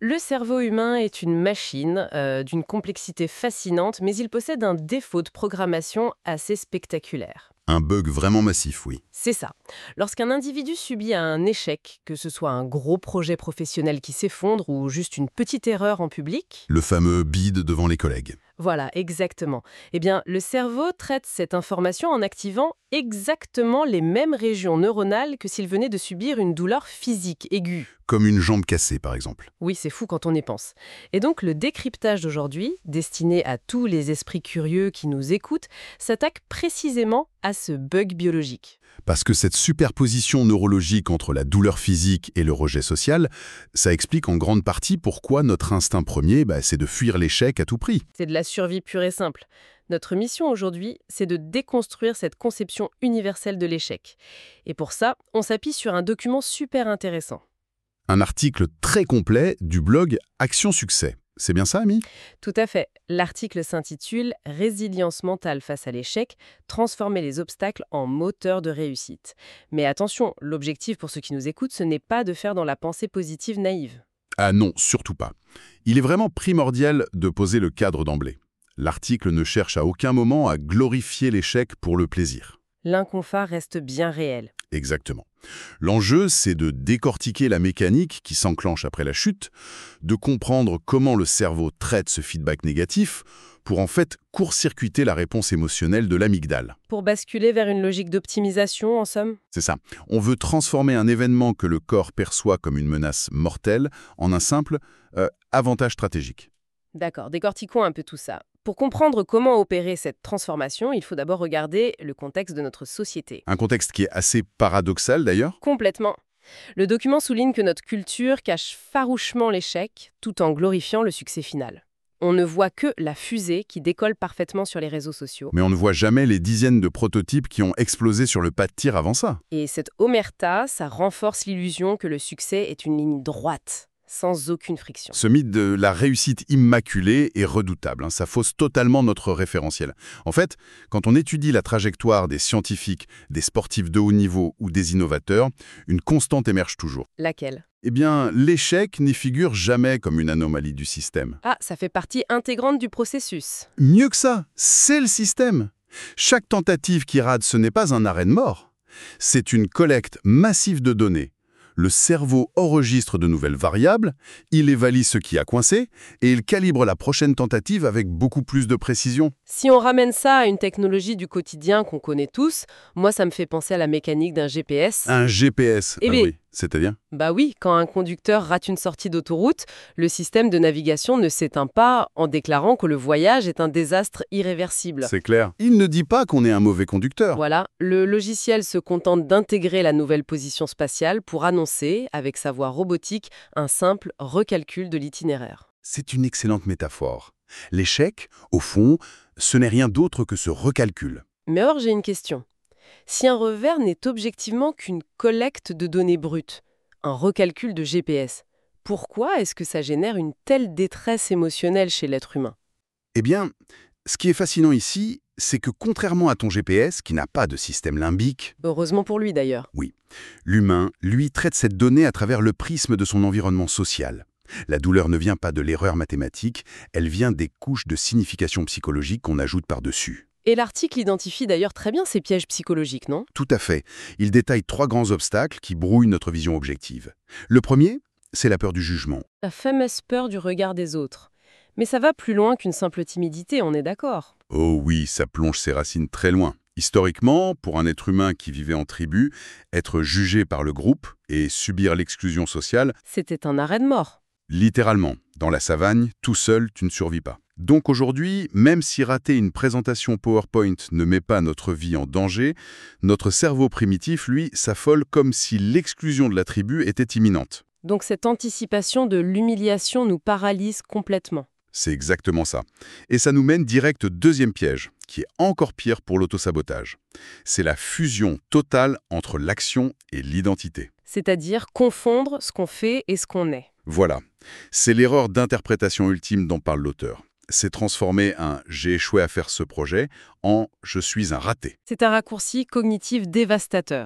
Le cerveau humain est une machine d'une complexité fascinante, mais il possède un défaut de programmation assez spectaculaire. Un bug vraiment massif, oui. C'est ça. Lorsqu'un individu subit un échec, que ce soit un gros projet professionnel qui s'effondre ou juste une petite erreur en public, Le fameux bide devant les collègues. voilà, exactement. Eh bien, le cerveau traite cette information en activant exactement les mêmes régions neuronales que s'il venait de subir une douleur physique aiguë. Comme une jambe cassée, par exemple. Oui, c'est fou quand on y pense. Et donc, le décryptage d'aujourd'hui, destiné à tous les esprits curieux qui nous écoutent, s'attaque précisément à ce bug biologique. Parce que cette superposition neurologique entre la douleur physique et le rejet social, ça explique en grande partie pourquoi notre instinct premier, c'est de fuir l'échec à tout prix. C'est de la survie pure et simple. Notre mission aujourd'hui, c'est de déconstruire cette conception universelle de l'échec. Et pour ça, on s'appuie sur un document super intéressant. Un article très complet du blog Action Succès. C'est bien ça, Ami? Tout à fait. L'article s'intitule « Résilience mentale face à l'échec, transformer les obstacles en moteur de réussite ». Mais attention, l'objectif pour ceux qui nous écoutent, ce n'est pas de faire dans la pensée positive naïve. Ah non, surtout pas. Il est vraiment primordial de poser le cadre d'emblée. L'article ne cherche à aucun moment à glorifier l'échec pour le plaisir. L'inconfort reste bien réel. Exactement. L'enjeu, c'est de décortiquer la mécanique qui s'enclenche après la chute, de comprendre comment le cerveau traite ce feedback négatif pour en fait court-circuiter la réponse émotionnelle de l'amygdale. Pour basculer vers une logique d'optimisation, en somme. C'est ça. On veut transformer un événement que le corps perçoit comme une menace mortelle en un simple avantage stratégique. D'accord, décortiquons un peu tout ça. Pour comprendre comment opérer cette transformation, il faut d'abord regarder le contexte de notre société. Un contexte qui est assez paradoxal d'ailleurs. Complètement. Le document souligne que notre culture cache farouchement l'échec, tout en glorifiant le succès final. On ne voit que la fusée qui décolle parfaitement sur les réseaux sociaux. Mais on ne voit jamais les dizaines de prototypes qui ont explosé sur le pas de tir avant ça. Et cette omerta, ça renforce l'illusion que le succès est une ligne droite, sans aucune friction. Ce mythe de la réussite immaculée est redoutable. Ça fausse totalement notre référentiel. En fait, quand on étudie la trajectoire des scientifiques, des sportifs de haut niveau ou des innovateurs, une constante émerge toujours. Laquelle? Eh bien, l'échec n'y figure jamais comme une anomalie du système. Ah, ça fait partie intégrante du processus. Mieux que ça, c'est le système. Chaque tentative qui rate, ce n'est pas un arrêt de mort. C'est une collecte massive de données. Le cerveau enregistre de nouvelles variables, il évalue ce qui a coincé et il calibre la prochaine tentative avec beaucoup plus de précision. Si on ramène ça à une technologie du quotidien qu'on connaît tous, moi ça me fait penser à la mécanique d'un GPS. Un GPS, Eh bien, oui, c'est-à-dire? Bah oui, quand un conducteur rate une sortie d'autoroute, le système de navigation ne s'éteint pas en déclarant que le voyage est un désastre irréversible. C'est clair. Il ne dit pas qu'on est un mauvais conducteur. Voilà, le logiciel se contente d'intégrer la nouvelle position spatiale pour annoncer, avec sa voix robotique, un simple recalcul de l'itinéraire. C'est une excellente métaphore. L'échec, au fond, ce n'est rien d'autre que ce recalcul. Mais or, j'ai une question. Si un revers n'est objectivement qu'une collecte de données brutes, un recalcul de GPS, pourquoi est-ce que ça génère une telle détresse émotionnelle chez l'être humain? Eh bien, ce qui est fascinant ici, c'est que contrairement à ton GPS, qui n'a pas de système limbique, Heureusement pour lui d'ailleurs. oui, l'humain, lui, traite cette donnée à travers le prisme de son environnement social. La douleur ne vient pas de l'erreur mathématique, elle vient des couches de signification psychologique qu'on ajoute par-dessus. Et l'article identifie d'ailleurs très bien ces pièges psychologiques, non? Tout à fait. Il détaille 3 grands obstacles qui brouillent notre vision objective. Le premier, c'est la peur du jugement. La fameuse peur du regard des autres. Mais ça va plus loin qu'une simple timidité, on est d'accord. Oh oui, ça plonge ses racines très loin. Historiquement, pour un être humain qui vivait en tribu, être jugé par le groupe et subir l'exclusion sociale, C'était un arrêt de mort. littéralement, dans la savane, tout seul, tu ne survis pas. Donc aujourd'hui, même si rater une présentation PowerPoint ne met pas notre vie en danger, notre cerveau primitif, lui, s'affole comme si l'exclusion de la tribu était imminente. Donc cette anticipation de l'humiliation nous paralyse complètement. C'est exactement ça. Et ça nous mène direct au deuxième piège, qui est encore pire pour l'autosabotage. C'est la fusion totale entre l'action et l'identité. C'est-à-dire confondre ce qu'on fait et ce qu'on est. Voilà. C'est l'erreur d'interprétation ultime dont parle l'auteur. C'est transformer un « j'ai échoué à faire ce projet » en « je suis un raté ». C'est un raccourci cognitif dévastateur.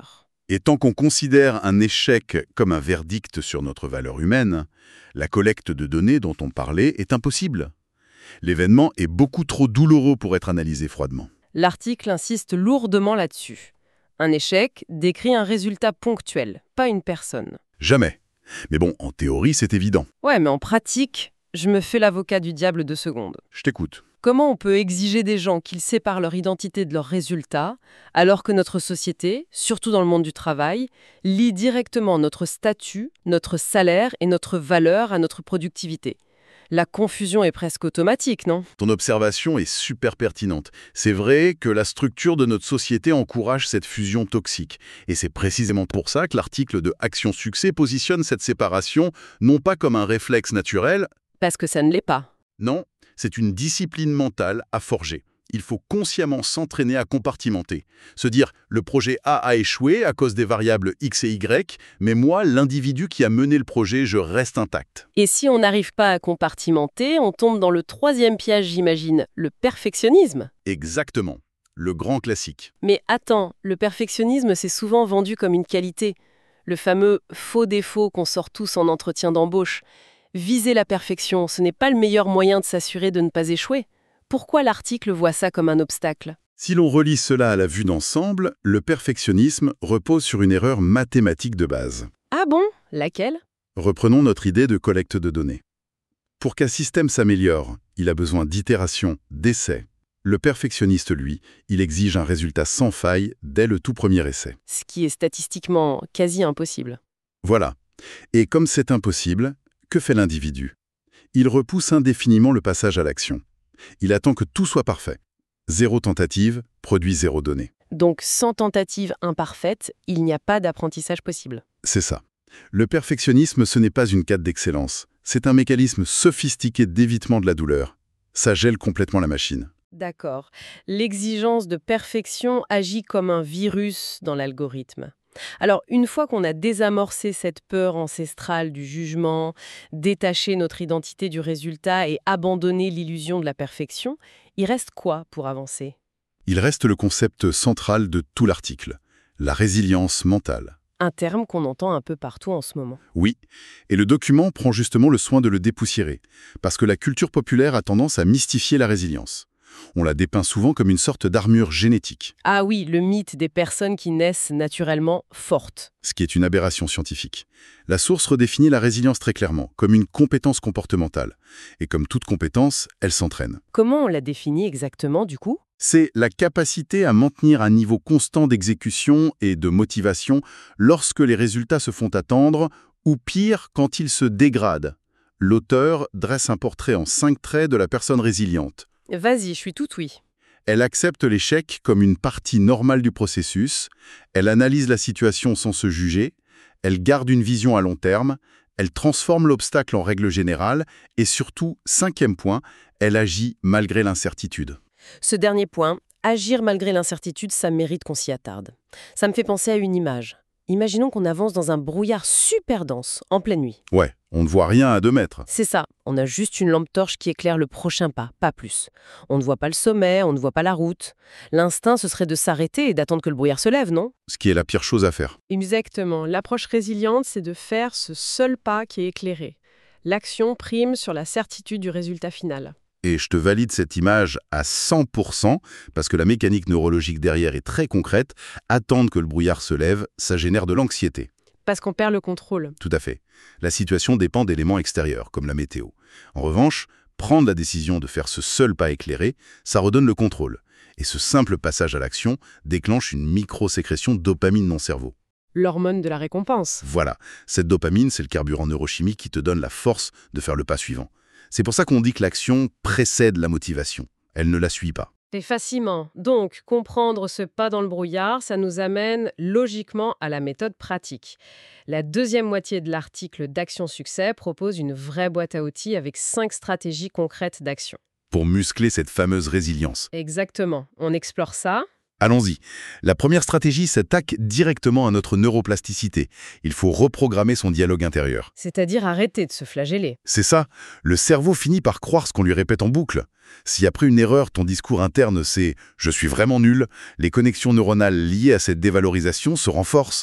Et tant qu'on considère un échec comme un verdict sur notre valeur humaine, la collecte de données dont on parlait est impossible. L'événement est beaucoup trop douloureux pour être analysé froidement. L'article insiste lourdement là-dessus. Un échec décrit un résultat ponctuel, pas une personne. Jamais. Mais bon, en théorie, c'est évident. Ouais, mais en pratique, je me fais l'avocat du diable 2 secondes. Je t'écoute. Comment on peut exiger des gens qu'ils séparent leur identité de leurs résultats, alors que notre société, surtout dans le monde du travail, lie directement notre statut, notre salaire et notre valeur à notre productivité? La confusion est presque automatique, non? Ton observation est super pertinente. C'est vrai que la structure de notre société encourage cette fusion toxique. Et c'est précisément pour ça que l'article de Action Succès positionne cette séparation non pas comme un réflexe naturel. Parce que ça ne l'est pas. Non, c'est une discipline mentale à forger. Il faut consciemment s'entraîner à compartimenter. Se dire, le projet A a échoué à cause des variables X et Y, mais moi, l'individu qui a mené le projet, je reste intact. Et si on n'arrive pas à compartimenter, on tombe dans le 3e piège, j'imagine, le perfectionnisme. Exactement. Le grand classique. Mais attends, le perfectionnisme, c'est souvent vendu comme une qualité. Le fameux faux défaut qu'on sort tous en entretien d'embauche. Viser la perfection, ce n'est pas le meilleur moyen de s'assurer de ne pas échouer. Pourquoi l'article voit ça comme un obstacle? Si l'on relie cela à la vue d'ensemble, le perfectionnisme repose sur une erreur mathématique de base. Ah bon? Laquelle? Reprenons notre idée de collecte de données. Pour qu'un système s'améliore, il a besoin d'itérations, d'essais. Le perfectionniste, lui, il exige un résultat sans faille dès le tout premier essai. Ce qui est statistiquement quasi impossible. Voilà. Et comme c'est impossible, que fait l'individu? Il repousse indéfiniment le passage à l'action. Il attend que tout soit parfait. 0 tentative produit 0 donnée. Donc sans tentative imparfaite, il n'y a pas d'apprentissage possible. C'est ça. Le perfectionnisme, ce n'est pas une quête d'excellence. C'est un mécanisme sophistiqué d'évitement de la douleur. Ça gèle complètement la machine. D'accord. L'exigence de perfection agit comme un virus dans l'algorithme. Alors, une fois qu'on a désamorcé cette peur ancestrale du jugement, détaché notre identité du résultat et abandonné l'illusion de la perfection, il reste quoi pour avancer? Il reste le concept central de tout l'article, la résilience mentale. Un terme qu'on entend un peu partout en ce moment. Oui, et le document prend justement le soin de le dépoussiérer, parce que la culture populaire a tendance à mystifier la résilience. On la dépeint souvent comme une sorte d'armure génétique. Ah oui, le mythe des personnes qui naissent naturellement fortes. Ce qui est une aberration scientifique. La source redéfinit la résilience très clairement, comme une compétence comportementale. Et comme toute compétence, elle s'entraîne. Comment on la définit exactement, du coup? C'est la capacité à maintenir un niveau constant d'exécution et de motivation lorsque les résultats se font attendre, ou pire, quand ils se dégradent. L'auteur dresse un portrait en 5 traits de la personne résiliente. Vas-y, je suis toute oui. Elle accepte l'échec comme une partie normale du processus, elle analyse la situation sans se juger, elle garde une vision à long terme, elle transforme l'obstacle en règle générale et surtout, 5e point, elle agit malgré l'incertitude. Ce dernier point, agir malgré l'incertitude, ça mérite qu'on s'y attarde. Ça me fait penser à une image. Imaginons qu'on avance dans un brouillard super dense, en pleine nuit. Ouais, on ne voit rien à 2 mètres. C'est ça, on a juste une lampe torche qui éclaire le prochain pas plus. On ne voit pas le sommet, on ne voit pas la route. L'instinct, ce serait de s'arrêter et d'attendre que le brouillard se lève, non? Ce qui est la pire chose à faire. Exactement. L'approche résiliente, c'est de faire ce seul pas qui est éclairé. L'action prime sur la certitude du résultat final. Et je te valide cette image à 100%, parce que la mécanique neurologique derrière est très concrète. Attendre que le brouillard se lève, ça génère de l'anxiété. Parce qu'on perd le contrôle. Tout à fait. La situation dépend d'éléments extérieurs, comme la météo. En revanche, prendre la décision de faire ce seul pas éclairé, ça redonne le contrôle. Et ce simple passage à l'action déclenche une micro-sécrétion de dopamine dans le cerveau. L'hormone de la récompense. Voilà, cette dopamine, c'est le carburant neurochimique qui te donne la force de faire le pas suivant. C'est pour ça qu'on dit que l'action précède la motivation. Elle ne la suit pas. C'est fascinant. Donc, comprendre ce pas dans le brouillard, ça nous amène logiquement à la méthode pratique. La deuxième moitié de l'article d'Action Succès propose une vraie boîte à outils avec 5 stratégies concrètes d'action. Pour muscler cette fameuse résilience. Exactement. On explore ça. Allons-y. La première stratégie s'attaque directement à notre neuroplasticité. Il faut reprogrammer son dialogue intérieur. C'est-à-dire arrêter de se flageller. C'est ça. Le cerveau finit par croire ce qu'on lui répète en boucle. Si après une erreur, ton discours interne c'est « je suis vraiment nul », les connexions neuronales liées à cette dévalorisation se renforcent.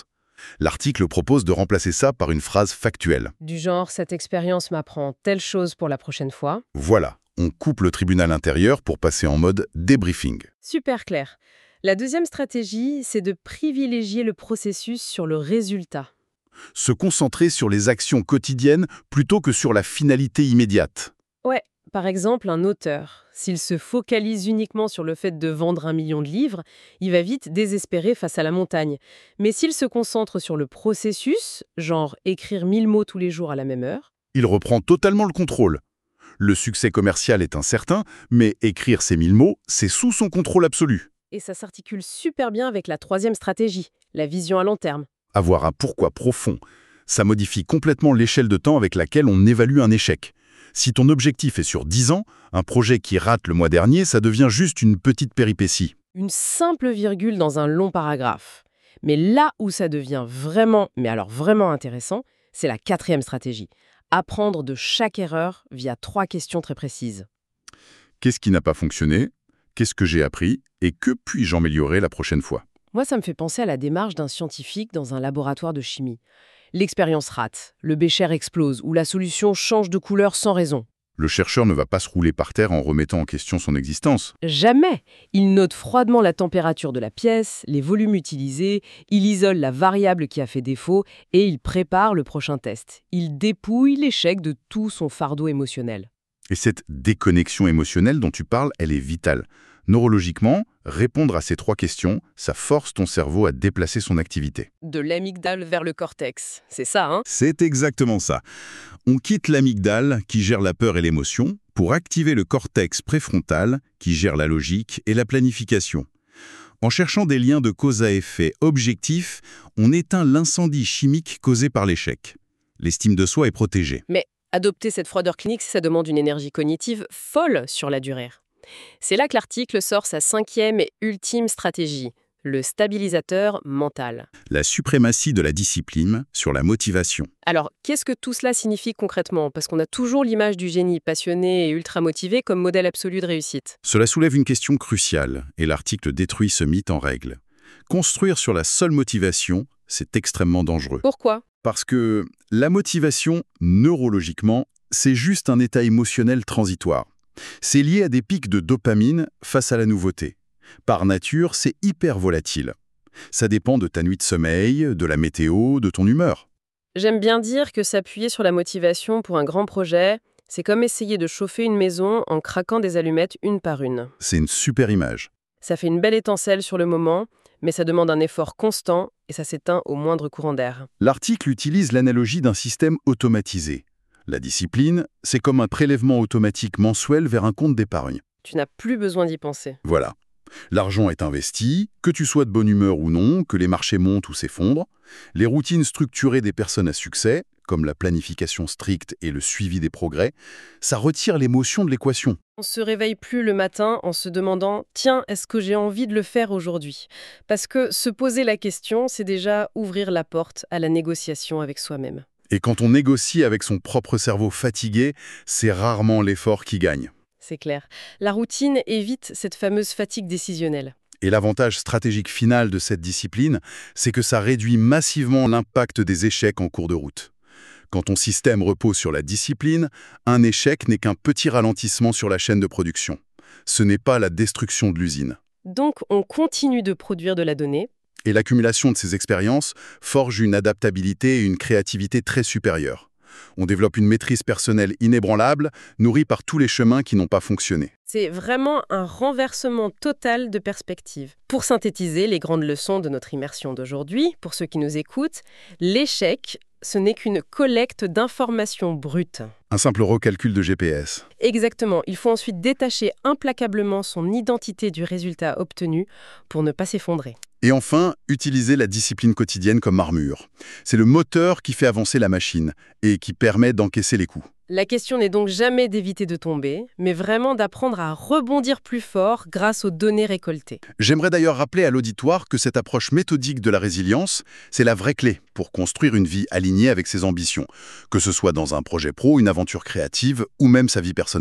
L'article propose de remplacer ça par une phrase factuelle. Du genre, cette expérience m'apprend telle chose pour la prochaine fois. Voilà, on coupe le tribunal intérieur pour passer en mode débriefing. Super clair. La deuxième stratégie, c'est de privilégier le processus sur le résultat. Se concentrer sur les actions quotidiennes plutôt que sur la finalité immédiate. Ouais, par exemple, un auteur, s'il se focalise uniquement sur le fait de vendre 1 million de livres, il va vite désespérer face à la montagne. Mais s'il se concentre sur le processus, genre écrire 1000 mots tous les jours à la même heure, Il reprend totalement le contrôle. Le succès commercial est incertain, mais écrire ces 1000 mots, c'est sous son contrôle absolu. et ça s'articule super bien avec la troisième stratégie, la vision à long terme. Avoir un pourquoi profond, ça modifie complètement l'échelle de temps avec laquelle on évalue un échec. Si ton objectif est sur 10 ans, un projet qui rate le mois dernier, ça devient juste une petite péripétie. Une simple virgule dans un long paragraphe. Mais là où ça devient vraiment, mais alors vraiment intéressant, c'est la quatrième stratégie. Apprendre de chaque erreur via 3 questions très précises. Qu'est-ce qui n'a pas fonctionné? Qu'est-ce que j'ai appris? Et que puis-je améliorer la prochaine fois? Moi, ça me fait penser à la démarche d'un scientifique dans un laboratoire de chimie. L'expérience rate, le bécher explose ou la solution change de couleur sans raison. Le chercheur ne va pas se rouler par terre en remettant en question son existence. Jamais. Il note froidement la température de la pièce, les volumes utilisés, il isole la variable qui a fait défaut et il prépare le prochain test. Il dépouille l'échec de tout son fardeau émotionnel. Et cette déconnexion émotionnelle dont tu parles, elle est vitale. Neurologiquement, répondre à ces 3 questions, ça force ton cerveau à déplacer son activité. De l'amygdale vers le cortex, c'est ça, hein? C'est exactement ça. On quitte l'amygdale, qui gère la peur et l'émotion, pour activer le cortex préfrontal, qui gère la logique et la planification. En cherchant des liens de cause à effet objectifs, on éteint l'incendie chimique causé par l'échec. L'estime de soi est protégée. Mais adopter cette froideur clinique, ça demande une énergie cognitive folle sur la durée. C'est là que l'article sort sa 5e et ultime stratégie, le stabilisateur mental. La suprématie de la discipline sur la motivation. Alors, qu'est-ce que tout cela signifie concrètement? Parce qu'on a toujours l'image du génie passionné et ultra motivé comme modèle absolu de réussite. Cela soulève une question cruciale, et l'article détruit ce mythe en règle. Construire sur la seule motivation, c'est extrêmement dangereux. Pourquoi? Parce que la motivation, neurologiquement, c'est juste un état émotionnel transitoire. C'est lié à des pics de dopamine face à la nouveauté. Par nature, c'est hyper volatile. Ça dépend de ta nuit de sommeil, de la météo, de ton humeur. J'aime bien dire que s'appuyer sur la motivation pour un grand projet, c'est comme essayer de chauffer une maison en craquant des allumettes une par une. C'est une super image. Ça fait une belle étincelle sur le moment, mais ça demande un effort constant et ça s'éteint au moindre courant d'air. L'article utilise l'analogie d'un système automatisé. La discipline, c'est comme un prélèvement automatique mensuel vers un compte d'épargne. Tu n'as plus besoin d'y penser. Voilà. L'argent est investi, que tu sois de bonne humeur ou non, que les marchés montent ou s'effondrent. Les routines structurées des personnes à succès, comme la planification stricte et le suivi des progrès, ça retire l'émotion de l'équation. On se réveille plus le matin en se demandant « Tiens, est-ce que j'ai envie de le faire aujourd'hui ?» Parce que se poser la question, c'est déjà ouvrir la porte à la négociation avec soi-même. Et quand on négocie avec son propre cerveau fatigué, c'est rarement l'effort qui gagne. C'est clair. La routine évite cette fameuse fatigue décisionnelle. Et l'avantage stratégique final de cette discipline, c'est que ça réduit massivement l'impact des échecs en cours de route. Quand ton système repose sur la discipline, un échec n'est qu'un petit ralentissement sur la chaîne de production. Ce n'est pas la destruction de l'usine. Donc, on continue de produire de la donnée. Et l'accumulation de ces expériences forge une adaptabilité et une créativité très supérieures. On développe une maîtrise personnelle inébranlable, nourrie par tous les chemins qui n'ont pas fonctionné. C'est vraiment un renversement total de perspective. Pour synthétiser les grandes leçons de notre immersion d'aujourd'hui, pour ceux qui nous écoutent, l'échec, ce n'est qu'une collecte d'informations brutes. Un simple recalcul de GPS. Exactement. Il faut ensuite détacher implacablement son identité du résultat obtenu pour ne pas s'effondrer. Et enfin, utiliser la discipline quotidienne comme armure. C'est le moteur qui fait avancer la machine et qui permet d'encaisser les coups. La question n'est donc jamais d'éviter de tomber, mais vraiment d'apprendre à rebondir plus fort grâce aux données récoltées. J'aimerais d'ailleurs rappeler à l'auditoire que cette approche méthodique de la résilience, c'est la vraie clé pour construire une vie alignée avec ses ambitions, que ce soit dans un projet pro, une aventure créative ou même sa vie personnelle.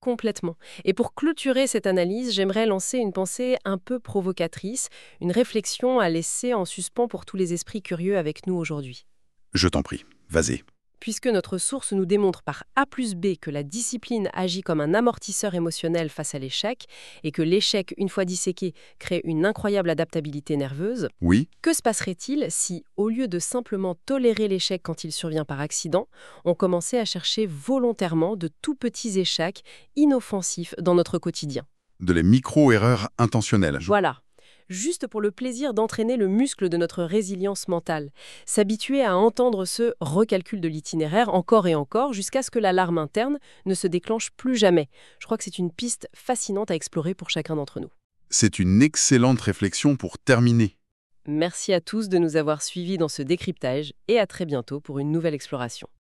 Complètement. Et pour clôturer cette analyse, j'aimerais lancer une pensée un peu provocatrice, une réflexion à laisser en suspens pour tous les esprits curieux avec nous aujourd'hui. Je t'en prie, vas-y. Puisque notre source nous démontre par A plus B que la discipline agit comme un amortisseur émotionnel face à l'échec, et que l'échec, une fois disséqué, crée une incroyable adaptabilité nerveuse, Oui, que se passerait-il si, au lieu de simplement tolérer l'échec quand il survient par accident, on commençait à chercher volontairement de tout petits échecs inoffensifs dans notre quotidien? de les micro-erreurs intentionnelles. Voilà. Juste pour le plaisir d'entraîner le muscle de notre résilience mentale. S'habituer à entendre ce recalcul de l'itinéraire encore et encore jusqu'à ce que l'alarme interne ne se déclenche plus jamais. Je crois que c'est une piste fascinante à explorer pour chacun d'entre nous. C'est une excellente réflexion pour terminer. Merci à tous de nous avoir suivis dans ce décryptage et à très bientôt pour une nouvelle exploration.